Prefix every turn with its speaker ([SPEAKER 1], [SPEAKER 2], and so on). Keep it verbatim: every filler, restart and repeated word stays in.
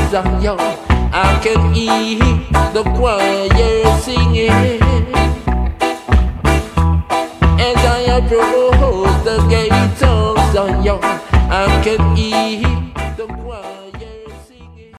[SPEAKER 1] Zion. I can hear the choir singing as I approach the gates of Zion. I can hear the choir.